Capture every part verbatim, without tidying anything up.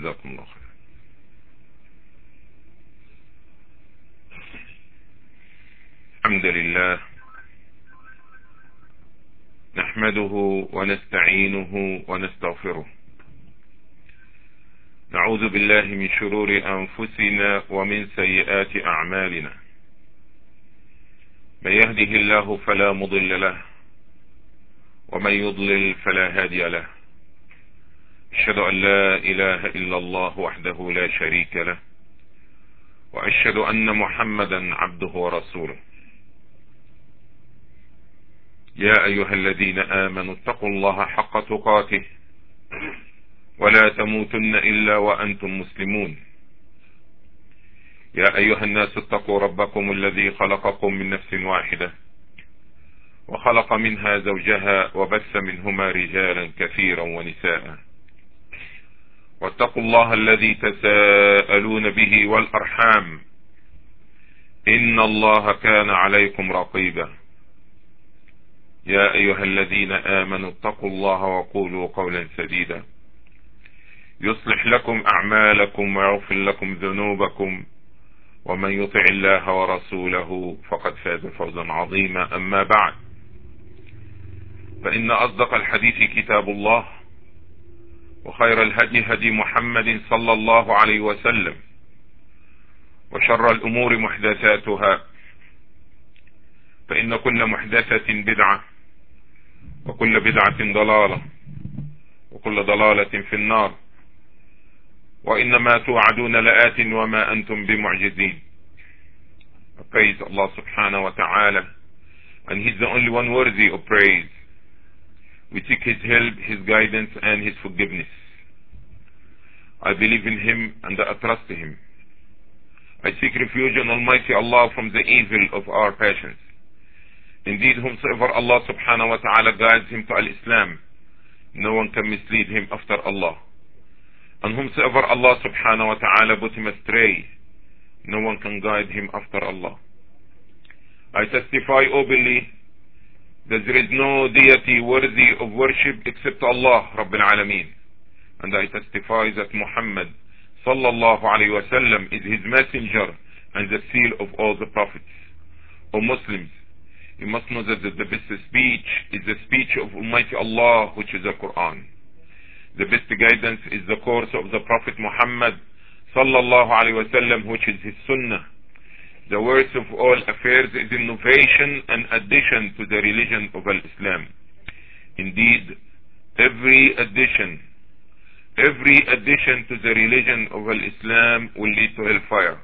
جزاكم الله خير. الحمد لله نحمده ونستعينه ونستغفره، نعوذ بالله من شرور أنفسنا ومن سيئات أعمالنا، من يهده الله فلا مضل له ومن يضلل فلا هادي له. أشهد أن لا إله إلا الله وحده لا شريك له، وأشهد أن محمدا عبده ورسوله. يا أيها الذين آمنوا اتقوا الله حق تقاته ولا تموتن إلا وأنتم مسلمون. يا أيها الناس اتقوا ربكم الذي خلقكم من نفس واحدة وخلق منها زوجها وبث منهما رجالا كثيرا ونساء، واتقوا الله الذي تساءلون به والأرحام إن الله كان عليكم رقيبا. يا أيها الذين آمنوا اتقوا الله وقولوا قولا سديدا يصلح لكم أعمالكم ويغفر لكم ذنوبكم، ومن يطع الله ورسوله فقد فاز فوزا عظيما. أما بعد، فإن أصدق الحديث كتاب الله، وخير الهدي هدي محمد صلى الله عليه وسلم، وشر الأمور محدثاتها، فإن كل محدثة بدعة وكل بدعة ضلالة وكل ضلالة في النار، وإنما توعدون لآت وما أنتم بمعجزين. I praise Allah subhanahu wa ta'ala, and He's the only one worthy of praise. We seek His help, His guidance, and His forgiveness. I believe in Him and I trust Him. I seek refuge in Almighty Allah from the evil of our passions. Indeed, whomsoever Allah subhanahu wa ta'ala guides him to al-Islam, no one can mislead him after Allah. And whomsoever Allah subhanahu wa ta'ala put him astray, no one can guide him after Allah. I testify openly that there is no deity worthy of worship except Allah Rabbil Alameen. And I testify that Muhammad sallallahu alayhi wa sallam is his messenger and the seal of all the prophets. O Muslims, you must know that the best speech is the speech of Almighty Allah, which is the Quran. The best guidance is the course of the Prophet Muhammad sallallahu alayhi wa sallam, which is his sunnah. The worst of all affairs is innovation and addition to the religion of Islam. Indeed, every addition, every addition to the religion of Islam will lead to hellfire.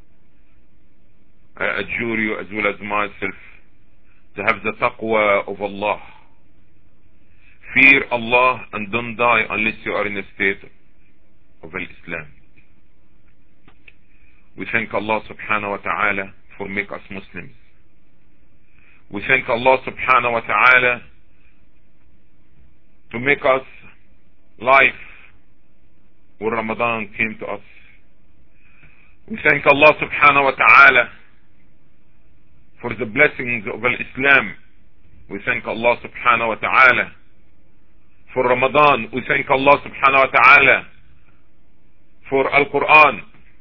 I adjure you as well as myself to have the taqwa of Allah. Fear Allah and don't die unless you are in a state of Islam. We thank Allah subhanahu wa ta'ala for making us Muslims. We thank Allah subhanahu wa ta'ala to make us life when Ramadan came to us. We thank Allah subhanahu wa ta'ala for the blessings of Islam. We thank Allah subhanahu wa ta'ala for Ramadan. We thank Allah subhanahu wa ta'ala for Al-Quran.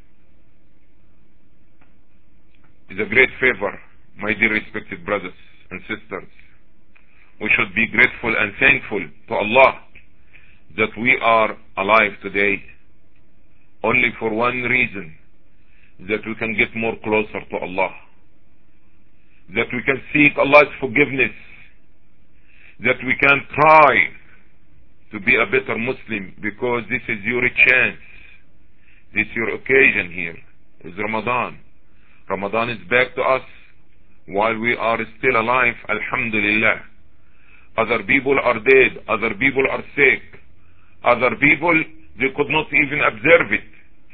It's a great favor, my dear respected brothers and sisters. We should be grateful and thankful to Allah that we are alive today only for one reason, that we can get more closer to Allah, that we can seek Allah's forgiveness, that we can try to be a better Muslim, because this is your chance, this is your occasion here. It's Ramadan. Ramadan is back to us while we are still alive, alhamdulillah. Other people are dead, other people are sick, other people, they could not even observe it.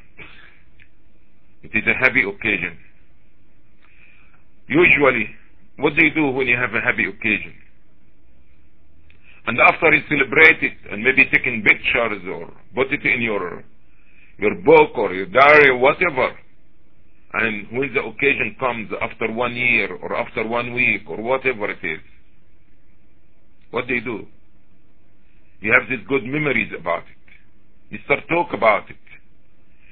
It is a happy occasion. Usually, what do you do when you have a happy occasion? And after you celebrate it, and maybe taking pictures or put it in your your book or your diary or whatever, and when the occasion comes after one year or after one week or whatever it is, what do you do? You have these good memories about it. You start talk about it.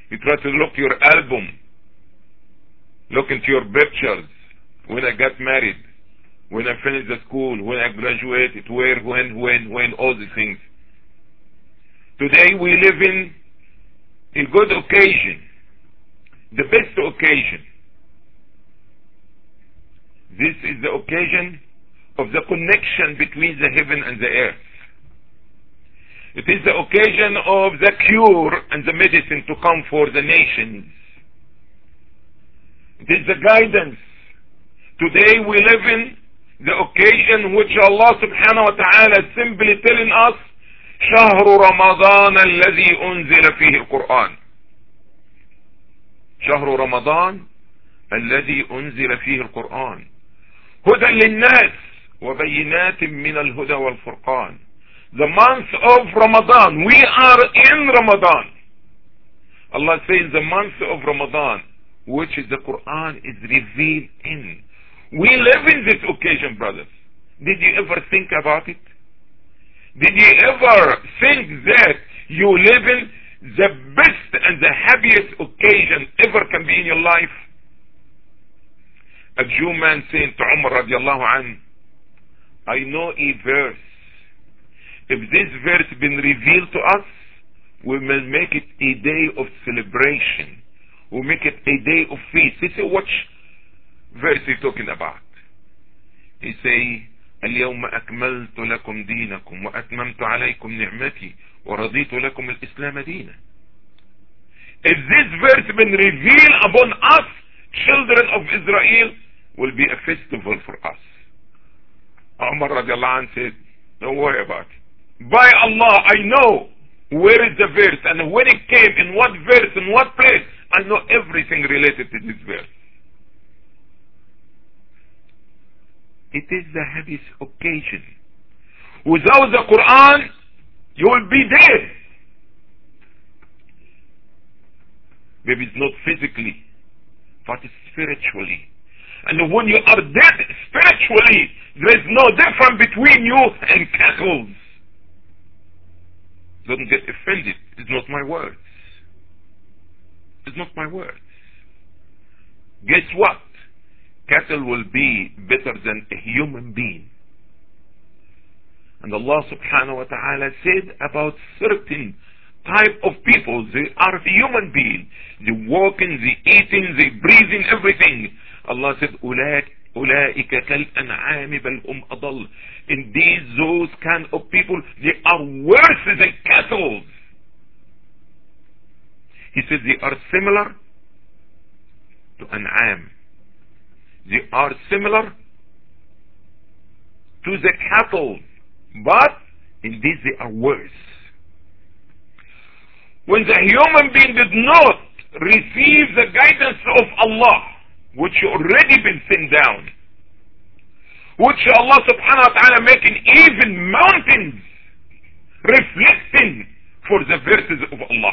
You try to look your album, look into your pictures, when I got married, when I finished the school, when I graduated, where, when, when, when, all these things. Today we live in a good occasion, the best occasion. This is the occasion of the connection between the heaven and the earth. It is the occasion of the cure and the medicine to come for the nations. It is the guidance. Today we live in the occasion which Allah subhanahu wa ta'ala is simply telling us, شهر رمضان الذي أنزل فيه القرآن. شهر رمضان الذي أنزل فيه القرآن هدى للناس وبينات من الهدى والفرقان. The month of Ramadan, we are in Ramadan. Allah says the month of Ramadan, which is the Quran, is revealed in. We live in this occasion, brothers. Did you ever think about it? Did you ever think that you live in the best and the happiest occasion ever can be in your life? A Jew man saying to Umar radiallahu anhu, I know a verse. If this verse been revealed to us, we will make it a day of celebration. We'll make it a day of feast. He said, which verse are you talking about? He say, اليوم أكملت لكم دينكم وأتممت عليكم نعمتي ورضيت لكم الإسلام دينا. If this verse been revealed upon us, children of Israel, will be a festival for us. Umar radiallahu anhu said, don't worry about it. By Allah, I know where is the verse and when it came, in what verse, in what place. I know everything related to this verse. It is the happiest occasion. Without the Quran, you will be dead. Maybe it's not physically, but spiritually. And when you are dead spiritually, there is no difference between you and cattle. Don't get offended. It's not my words. It's not my words. Guess what? Cattle will be better than a human being. And Allah subhanahu wa ta'ala said about certain type of people, they are human beings. They walking, they eating, they breathing, everything. Allah said, أولئك كالأنعام بل هم أضل. Indeed, those kind of people, they are worse than cattle. He said they are similar to an'am. They are similar to the cattle, but indeed they are worse. When the human being did not receive the guidance of Allah, which already been sent down, which Allah subhanahu wa ta'ala making even mountains reflecting for the verses of Allah.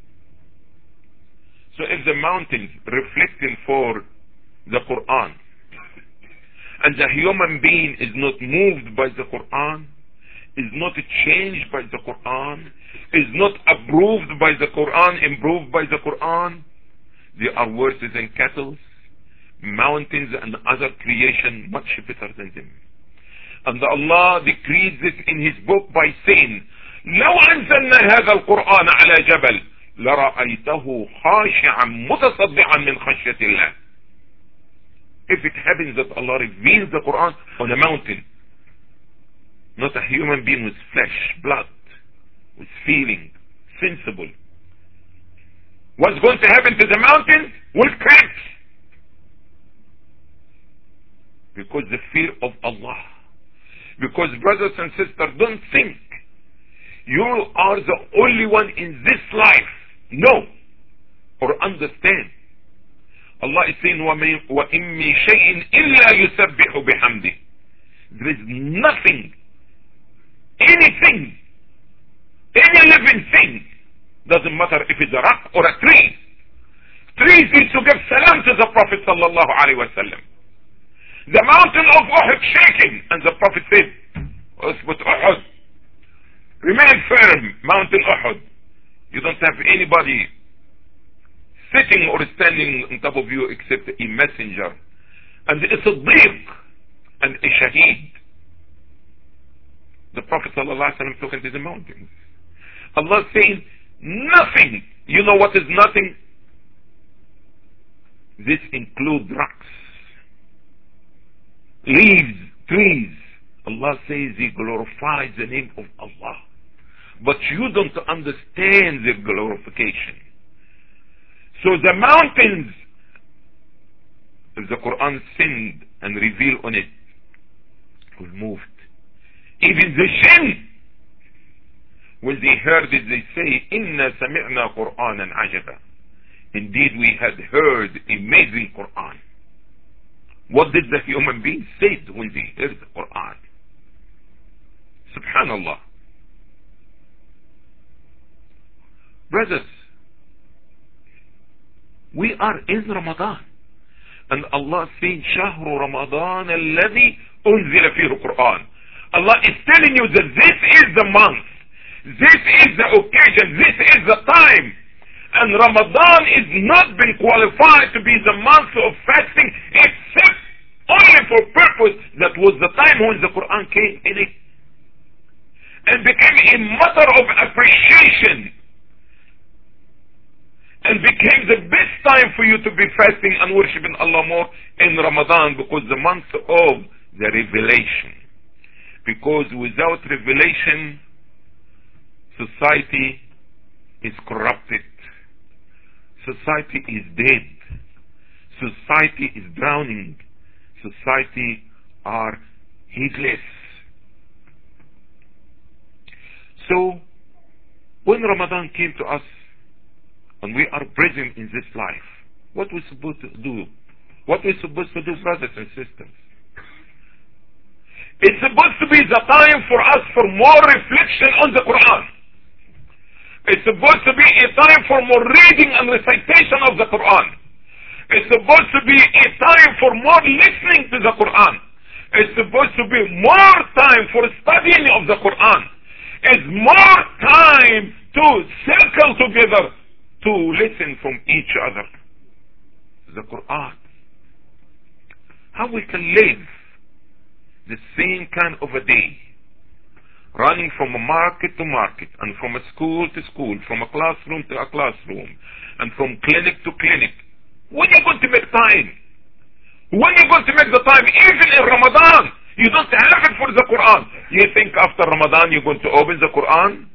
So if the mountains reflecting for the Quran, and the human being is not moved by the Quran, is not changed by the Quran, is not approved by the Quran, improved by the Quran, they are worse than cattle, mountains and other creation much better than them. And Allah decreed this in His book by saying, لو أنزلنا هذا القرآن على جبل لرأيته خاشعا متصدعا من خشية الله. If it happens that Allah reveals the Quran on a mountain, not a human being with flesh, blood, with feeling, sensible, what's going to happen to the mountain will crack. Because the fear of Allah. Because brothers and sisters, don't think you are the only one in this life. No. Or understand. Allah is saying, وَإِن مِّن شَيْءٍ إِلَّا يُسَبِّحُ بِحَمْدِهِ. There is nothing, anything, any living thing, doesn't matter if it's a rock or a tree. Trees used to give salam to the Prophet sallallahu alaihi wasallam. The mountain of Uhud shaking, and the Prophet said, Usbut Uhud, remain firm, mountain Uhud. You don't have anybody sitting or standing on top of you except a messenger and a siddiq and a shaheed. The Prophet ﷺ took into the mountains. Allah saying nothing. You know what is nothing? This includes rocks, leaves, trees. Allah says He glorifies the name of Allah, but you don't understand the glorification. So the mountains, if the Quran sinned and revealed on it, was moved. Even the jinn, when they heard it, they say, Inna sami'na Qur'anan ajaba. Indeed, we had heard amazing Quran. What did the human beings say when they heard the Quran? Subhanallah. Brothers, we are in Ramadan. And Allah saying, Shahru Ramadan alladhi unzila fihi Quran. Allah is telling you that this is the month. This is the occasion. This is the time. And Ramadan is not been qualified to be the month of fasting except only for purpose that was the time when the Quran came in it. And became a matter of appreciation. And became the best time for you to be fasting and worshiping Allah more in Ramadan, because the month of the revelation. Because without revelation, society is corrupted. Society is dead. Society is drowning. Society are heedless. So, when Ramadan came to us, and we are present in this life, what we supposed to do? What we supposed to do, brothers and sisters? It's supposed to be the time for us for more reflection on the Quran. It's supposed to be a time for more reading and recitation of the Quran. It's supposed to be a time for more listening to the Quran. It's supposed to be more time for studying of the Quran. It's more time to circle together to listen from each other. The Quran. How we can live the same kind of a day, running from a market to market, and from a school to school, from a classroom to a classroom, and from clinic to clinic. When are you going to make time? When are you going to make the time? Even in Ramadan, you don't have it for the Quran. You think after Ramadan you're going to open the Quran?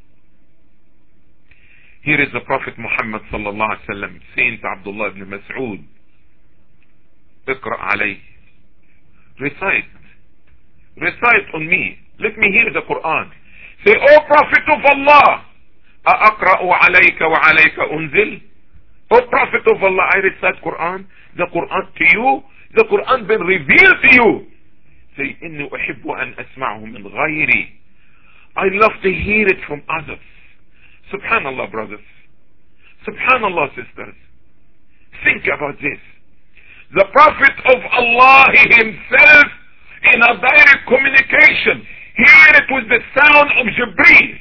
Here is the Prophet Muhammad sallallahu alaihi wasallam saying to Abdullah ibn Mas'ud, Iqra alayh. Recite. Recite on me. Let me hear the Quran. Say, O Prophet of Allah, أَأَقْرَأُ عَلَيْكَ وَعَلَيْكَ أُنزِلْ. O Prophet of Allah, I recite Quran, the Quran to you, the Quran been revealed to you. Say, إِنِّي أُحِبُّ أَنْ أَسْمَعُهُ مِنْ غَيْرِي. I love to hear it from others. Subhanallah, brothers. Subhanallah, sisters. Think about this. The Prophet of Allah himself, in a direct communication, hear it with the sound of Jibreel,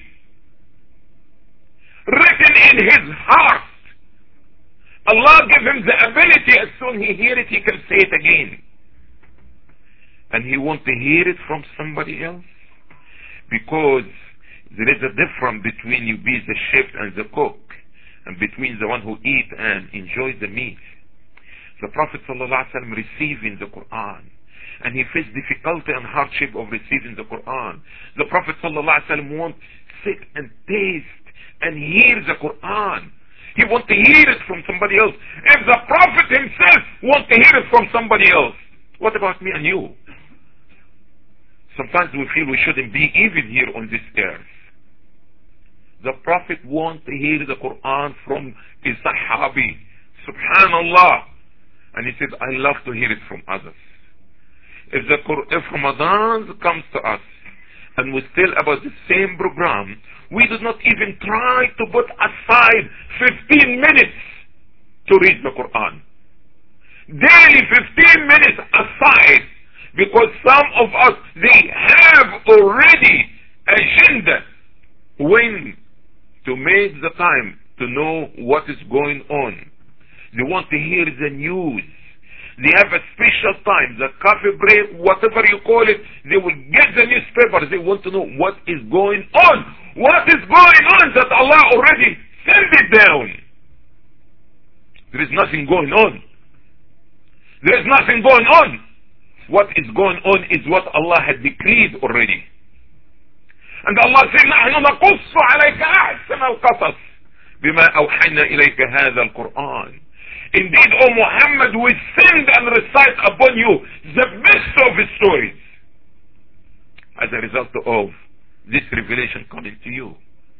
written in his heart. Allah gave him the ability, as soon as he hear it, he can say it again. And he wants to hear it from somebody else, because there is a difference between you be the chef and the cook, and between the one who eat and enjoys the meat. The Prophet ﷺ receiving the Quran, and he faced difficulty and hardship of receiving the Quran. The Prophet ﷺ wants to sit and taste and hear the Quran. He wants to hear it from somebody else. If the Prophet himself wants to hear it from somebody else, what about me and you? Sometimes we feel we shouldn't be even here on this earth. The Prophet wants to hear the Quran from his Sahabi. Subhanallah. And he said, I love to hear it from others. If the if Ramadan comes to us and we still about the same program, we do not even try to put aside fifteen minutes to read the Quran. Daily fifteen minutes aside, because some of us, they have already agenda when to make the time to know what is going on. They want to hear the news. They have a special time, the coffee break, whatever you call it. They will get the newspaper. They want to know what is going on. What is going on that Allah already sent it down. There is nothing going on. There is nothing going on. What is going on is what Allah had decreed already. And Allah said, نحن نقص عليك أحسن القصص بما أوحينا إليك هذا القرآن. Indeed, O Muhammad, we send and recite upon you the best of the stories as a result of this revelation coming to you.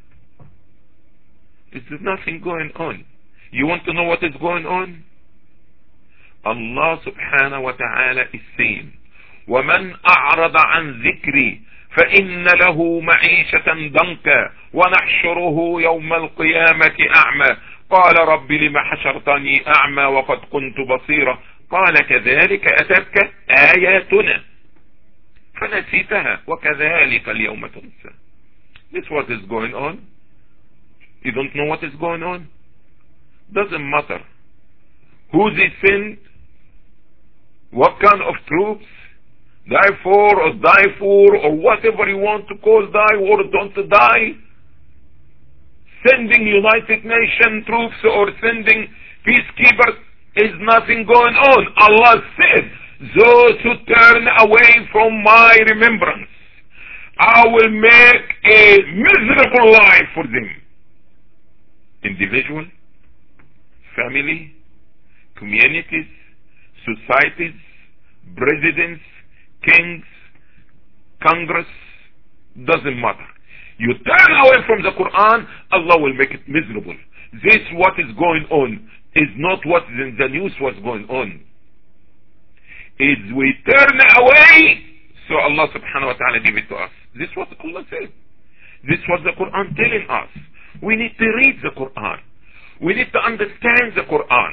There's nothing going on. You want to know what is going on? Allah subhanahu wa ta'ala is saying, وَمَنْ أَعْرَضَ عَنْ ذِكْرِي فَإِنَّ لَهُ مَعِيشَةً ضَنْكًا وَنَحْشُرُهُ يَوْمَ الْقِيَامَةِ أَعْمَى قال رب لم حشرتني أعمى وقد كنت بصيرا قال كذلك أتتك آياتنا فنسيتها وكذلك اليوم تنسى. This is what is going on. You don't know what is going on? Doesn't matter who they send, what kind of troops, die for or die for or whatever you want to call die or don't die, sending United Nations troops or sending peacekeepers, is nothing going on. Allah said, those who turn away from my remembrance, I will make a miserable life for them. Individual, family, communities, societies, presidents, kings, Congress, doesn't matter. You turn away from the Quran, Allah will make it miserable. This what is going on is not what in the news was going on. Is we turn away, so Allah subhanahu wa ta'ala give it to us. This is what Allah said. This is what the Quran telling us. We need to read the Quran. We need to understand the Quran.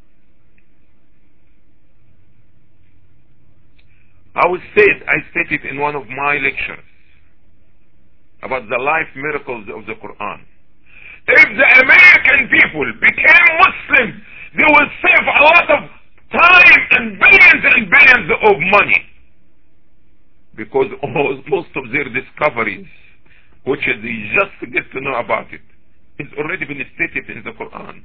I was said, I stated in one of my lectures about the life miracles of the Quran. If the American people became Muslims, they will save a lot of time and billions and billions of money. Because most of their discoveries, which they just get to know about it, is already been stated in the Quran.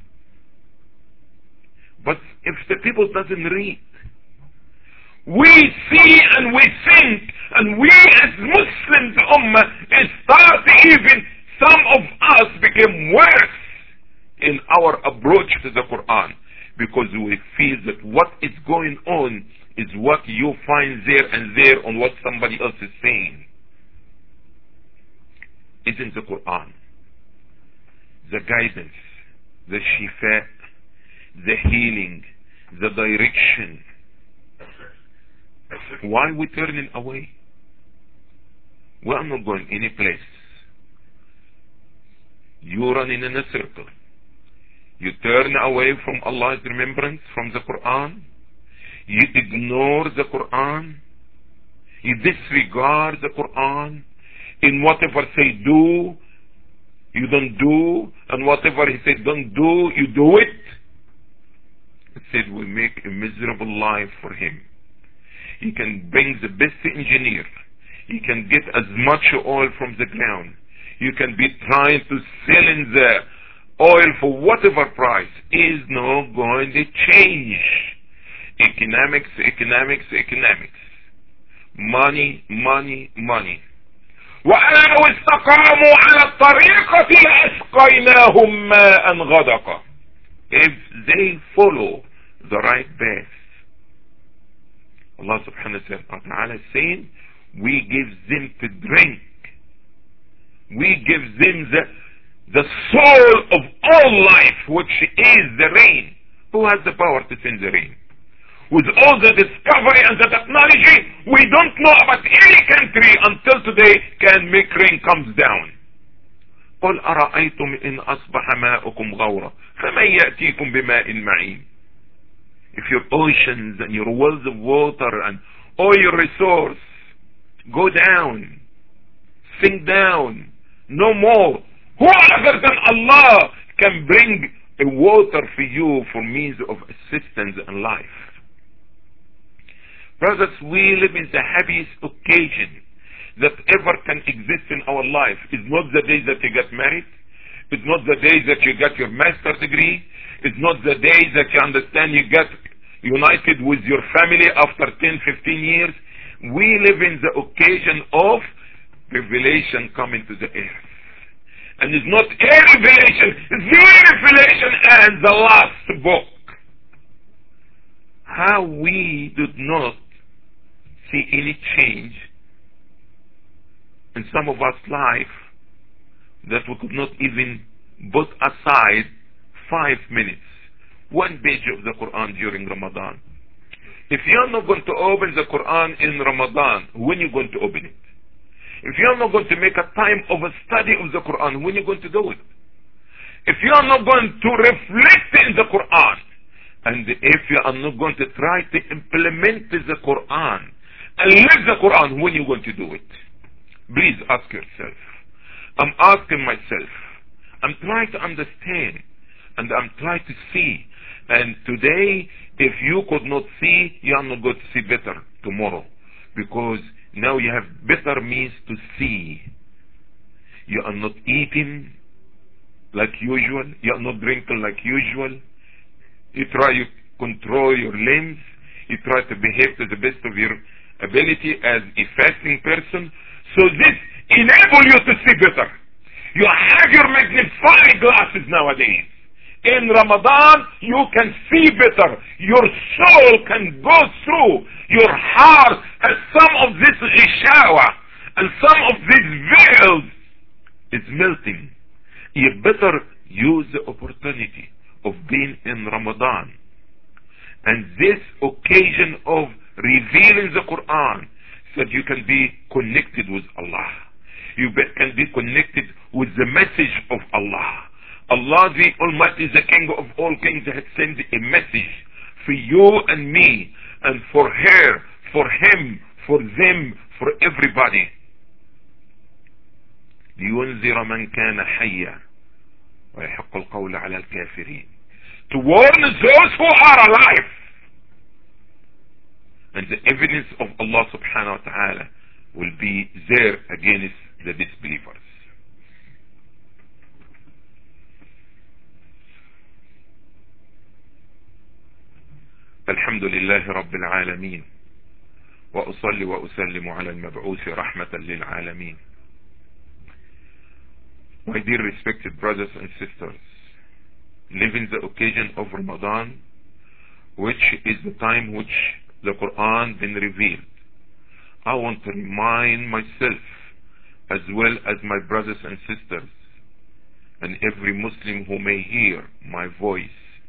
But if the people doesn't read, we see and we think, and we as Muslims Ummah start even, some of us became worse in our approach to the Quran, because we feel that what is going on is what you find there and there on what somebody else is saying. Isn't the Quran the guidance, the shifa, the healing, the direction? Why are we turning away? We are not going any place. You run in a circle. You turn away from Allah's remembrance, from the Quran. You ignore the Quran. You disregard the Quran. In whatever say do, you don't do. And whatever he said don't do, you do it. It said we make a miserable life for him. He can bring the best engineer. He can get as much oil from the ground. You can be trying to sell in the oil for whatever price. Is not going to change. Economics, economics, economics. Money, money, money. وَأَنَّ اسْتَقَامُوا عَلَى الطَّرِيقَةِ لَأَسْقَيْنَاهُمْ مَاءً غَدَقًا. If they follow the right path, Allah subhanahu wa ta'ala is saying, we give them to drink. We give them the, the soul of all life, which is the rain. Who has the power to send the rain? With all the discovery and the technology, we don't know about any country until today can make rain comes down. قل أرأيتم إن أصبح ماؤكم غورا فمن يأتيكم بماء معين. If your oceans and your wells of water and all your resource go down, sink down, no more, who other than Allah can bring a water for you for means of assistance in life. Brothers, we live in the happiest occasion that ever can exist in our life. It's not the day that you get married. It's not the day that you get your master's degree. It's not the day that you understand you get united with your family after ten, fifteen years. We live in the occasion of revelation coming to the earth. And it's not a revelation, it's the revelation and the last book. How we did not see any change in some of us life that we could not even put aside five minutes, one page of the Quran during Ramadan. If you're not going to open the Quran in Ramadan, when are you going to open it? If you're not going to make a time of a study of the Quran, when are you going to do it? If you are not going to reflect in the Quran, and if you are not going to try to implement the Quran and live the Quran, when are you going to do it? Please ask yourself. I'm asking myself. I'm trying to understand, and I'm trying to see. And today, if you could not see, you are not going to see better tomorrow, because now you have better means to see. You are not eating like usual. You are not drinking like usual. You try to control your limbs. You try to behave to the best of your ability as a fasting person. So this enables you to see better. You have your magnifying glasses nowadays. In Ramadan, you can see better. Your soul can go through. Your heart has some of this ishawa and some of these veils is melting. You better use the opportunity of being in Ramadan. And this occasion of revealing the Quran, so that you can be connected with Allah. You can be connected with the message of Allah. Allah the Almighty, the King of all kings, has sent a message for you and me, and for her, for him, for them, for everybody. لينذر من كان حيا ويحق القول على الكافرين. To warn those who are alive. And the evidence of Allah subhanahu wa ta'ala will be there against the disbelievers. الحمد لله رب العالمين وأصلي وأسلم على المبعوث رحمة للعالمين. My dear respected brothers and sisters, living the occasion of Ramadan, which is the time which the Quran been revealed, I want to remind myself as well as my brothers and sisters and every Muslim who may hear my voice.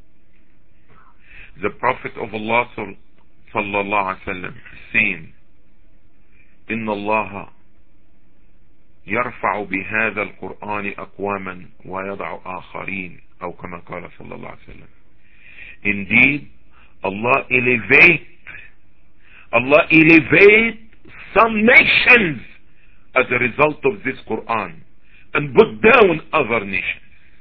The Prophet of Allah sallallahu alaihi wasallam saying, إن الله يرفع بهذا القرآن أقواما ويضع آخرين أو كما قال صلى الله عليه وسلم. Indeed, Allah elevate, Allah elevate some nations as a result of this Quran and put down other nations.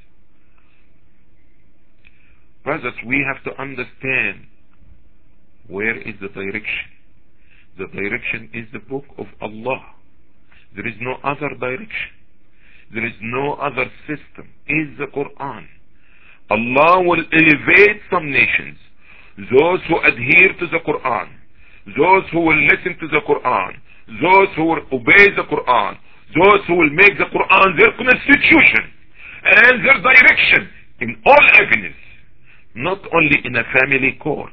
Brothers, we have to understand where is the direction. The direction is the book of Allah. There is no other direction. There is no other system. Is the Quran. Allah will elevate some nations. Those who adhere to the Quran. Those who will listen to the Quran. Those who will obey the Quran. Those who will make the Quran their constitution and their direction in all avenues. Not only in a family court.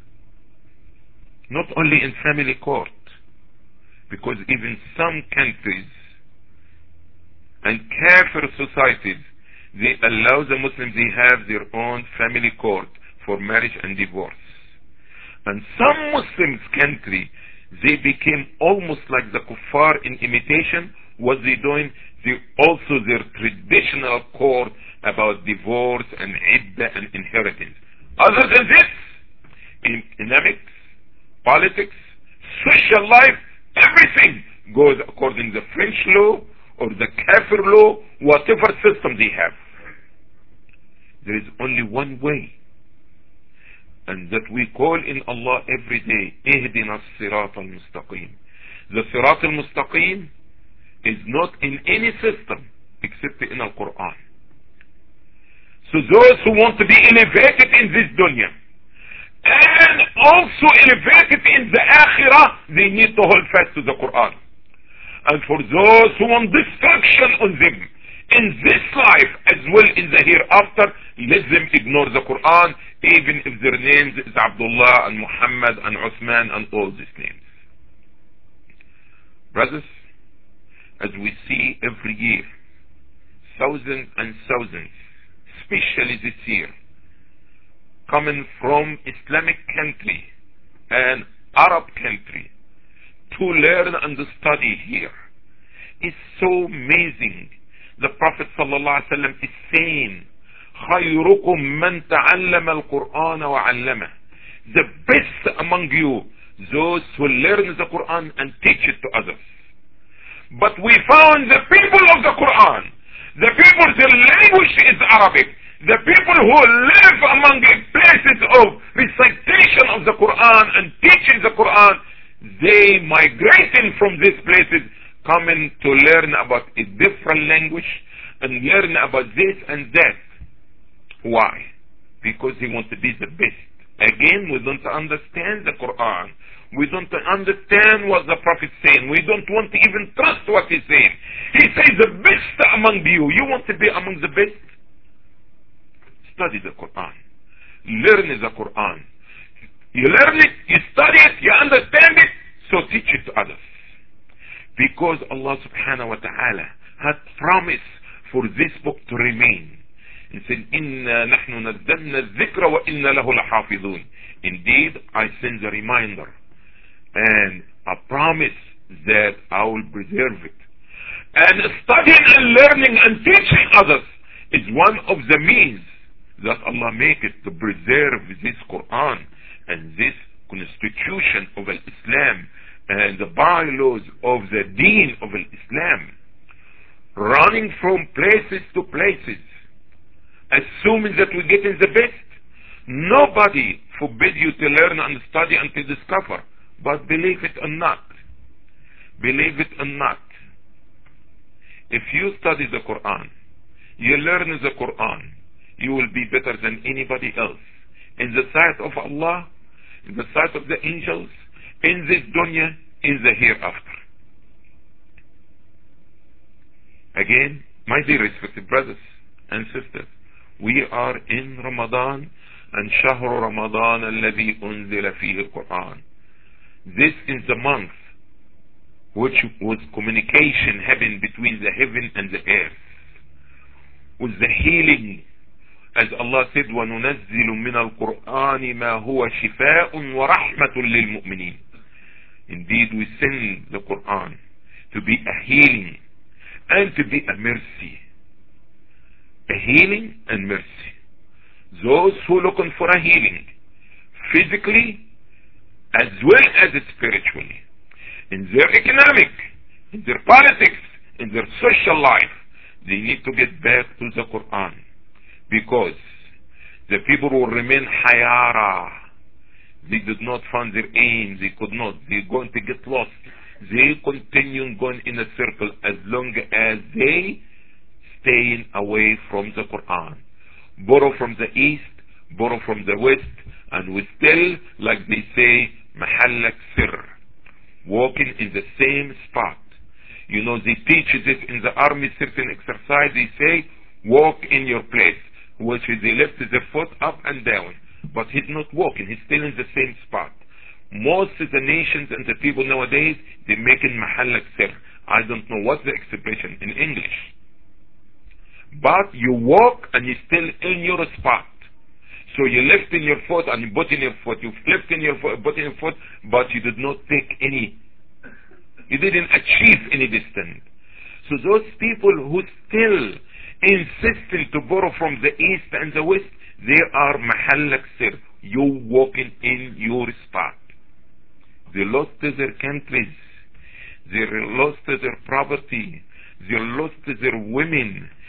Not only in family court. Because even some countries and kafir societies, they allow the Muslims, they have their own family court for marriage and divorce. And some Muslims country, they became almost like the kuffar in imitation. What they doing? They also their traditional court about divorce and iddah and inheritance. Other than this, in economics, politics, social life, everything goes according to the French law or the Kafir law, whatever system they have. There is only one way, and that we call in Allah every day, اهدنا الصراط المستقيم. The Sirat al-Mustaqim is not in any system except in the Quran. So those who want to be elevated in this dunya and also elevated in the Akhirah, they need to hold fast to the Quran. And for those who want destruction on them in this life as well in the hereafter, let them ignore the Quran, even if their names is Abdullah and Muhammad and Uthman and all these names. Brothers, as we see every year, thousands and thousands, especially this year, coming from Islamic country and Arab country to learn and study here. It's so amazing. The Prophet ﷺ is saying, خيركم من تعلم القرآن وعلمه. The best among you, those who learn the Quran and teach it to others. But we found the people of the Quran, the people, their language is Arabic. The people who live among the places of recitation of the Quran and teaching the Quran, they migrating from these places, coming to learn about a different language and learn about this and that. Why? Because they want to be the best. Again, we don't understand the Quran. We don't understand what the Prophet is saying. We don't want to even trust what he's saying. He says the best among you. You want to be among the best? Study the Quran. Learn the Quran. You learn it, you study it, you understand it, so teach it to others. Because Allah subhanahu wa ta'ala had promised for this book to remain. He said, إِنَّا نَحْنُ نَزَّلْنَا الذِّكْرَ وَإِنَّا لَهُ لَحَافِظُونَ. Indeed, I send a reminder and a promise that I will preserve it. And studying and learning and teaching others is one of the means that Allah make it to preserve this Quran and this constitution of Islam and the bylaws of the deen of Islam. Running from places to places, assuming that we get in the best. Nobody forbids you to learn and study and to discover, but believe it or not, believe it or not, if you study the Quran, you learn the Quran, you will be better than anybody else in the sight of Allah, in the sight of the angels, in this dunya, in the hereafter. Again, my dear respected brothers and sisters, we are in Ramadan, and شهر رمضان الذي أنزل فيه القرآن. This is the month which was communication happened between the heaven and the earth, with the healing, as Allah said, وَنُنَزِّلُ مِنَ الْقُرْآنِ مَا هُوَ شِفَاءٌ وَرَحْمَةٌ لِلْمُؤْمِنِينَ. Indeed, we send the Quran to be a healing and to be a mercy. A healing and mercy. Those who are looking for a healing, physically as well as spiritually, in their economic, in their politics, in their social life, they need to get back to the Quran. Because the people will remain hayara. They did not find their aim. They could not. They're going to get lost. They continue going in a circle as long as they staying away from the Quran. Borrow from the east, borrow from the west, and we still, like they say, mahallak sir, walking in the same spot. You know, they teach this in the army, certain exercise, they say, walk in your place, which is they lift the foot up and down. But he's not walking, he's still in the same spot. Most of the nations and the people nowadays, they're making mahallak sir. I don't know what's the expression in English. But you walk and you're still in your spot. So you lift in your foot and you put in your foot. You flipped in your foot, put in your foot, but you did not take any, you didn't achieve any distance. So those people who still insisting to borrow from the east and the west, they are mahallak sir. You walking in your spot. They lost their countries. They lost their property. They lost their women.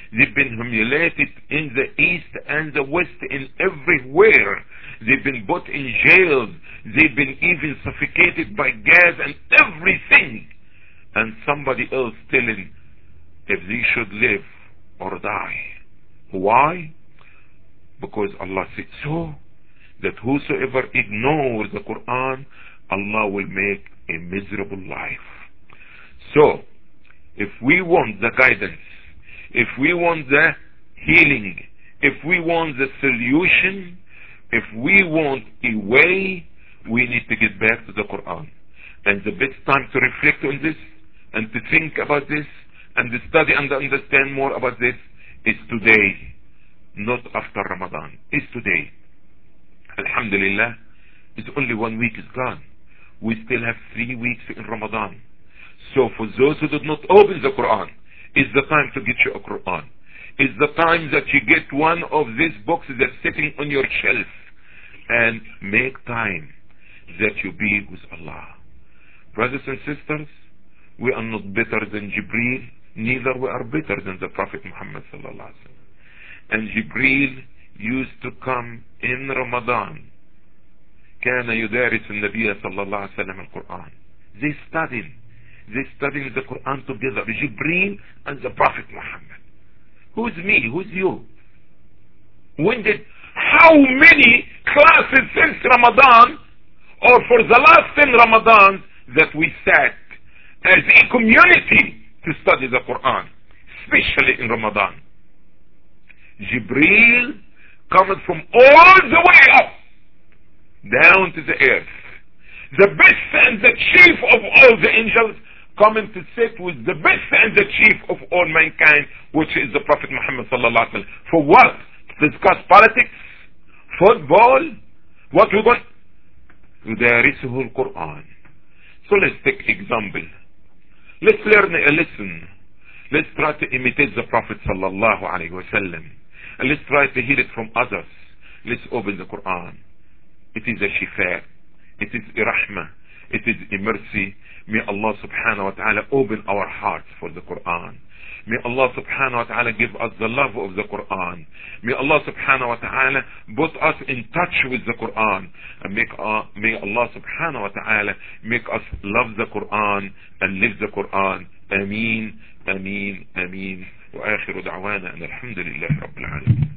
They've been humiliated in the east and the west, in everywhere. They've been put in jails. They've been even suffocated by gas and everything. And somebody else telling if they should live or die. Why? Because Allah said so, that whosoever ignores the Quran, Allah will make a miserable life. So, if we want the guidance, if we want the healing, if we want the solution, if we want a way, we need to get back to the Quran. And the best time to reflect on this and to think about this and to study and understand more about this is today, not after Ramadan. It's today. Alhamdulillah, it's only one week is gone. We still have three weeks in Ramadan. So for those who did not open the Quran, it's the time to get you a Quran. It's the time that you get one of these books that's sitting on your shelf and make time that you be with Allah. Brothers and sisters, we are not better than Jibreel, neither we are better than the Prophet Muhammad sallallahu alaihi wasallam. And Jibreel used to come in Ramadan. كان يدارس النبي صلى الله عليه وسلم القرآن. They studied. They studied the Quran together. Jibreel and the Prophet Muhammad. Who's me? Who's you? When did, how many classes since Ramadan, or for the last ten Ramadans, that we sat as a community to study the Quran, especially in Ramadan? Jibreel coming from all the way up, down to the earth. The best and the chief of all the angels coming to sit with the best and the chief of all mankind, which is the Prophet Muhammad sallallahu alaihi wasallam. For what? To discuss politics, football, what we want? يدارسه القرآن. So let's take example. Let's learn a lesson. Let's try to imitate the Prophet sallallahu alaihi wasallam, and let's try to hear it from others. Let's open the Quran. It is a shifa. It is a rahmah. It is a mercy. May Allah subhanahu wa ta'ala open our hearts for the Quran. May Allah subhanahu wa ta'ala give us the love of the Quran. May Allah subhanahu wa ta'ala put us in touch with the Quran. And make, uh, may Allah subhanahu wa ta'ala make us love the Quran and live the Quran. Ameen, ameen, ameen. وآخر دعوانا أن الحمد لله رب العالمين.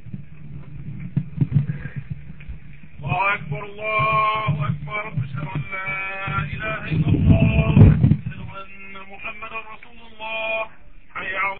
الله أكبر الله أكبر أشهد أن لا إله إلا الله أشهد أن محمدا رسول الله